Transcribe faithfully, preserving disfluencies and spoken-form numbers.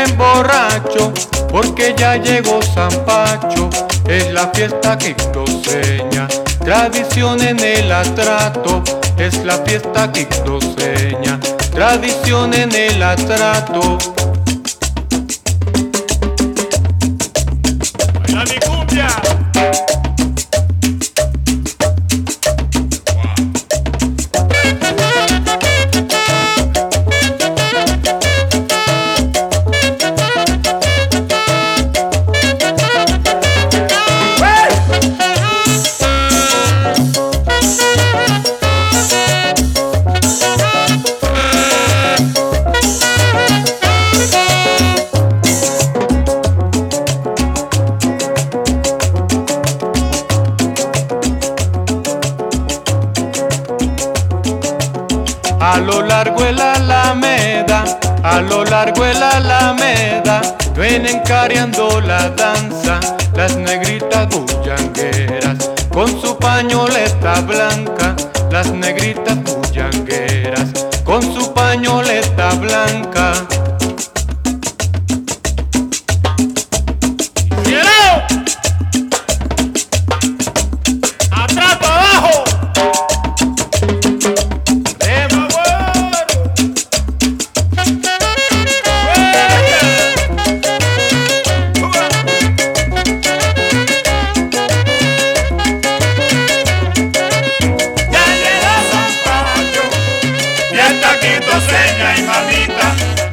bien borracho, porque ya llegó San Pacho. Es la fiesta quixoseña, tradición en el atrato. Es la fiesta quixoseña, tradición en el atrato. ¡Baila mi cumbia! A lo largo de la Alameda, a lo largo de la Alameda, vienen careando la danza, las negritas bullangueras, con su pañoleta blanca, las negritas bullangueras, con su pañoleta blanca. ¡Cielo! ¡Atrato abajo! Fiesta quixoseña y mamita,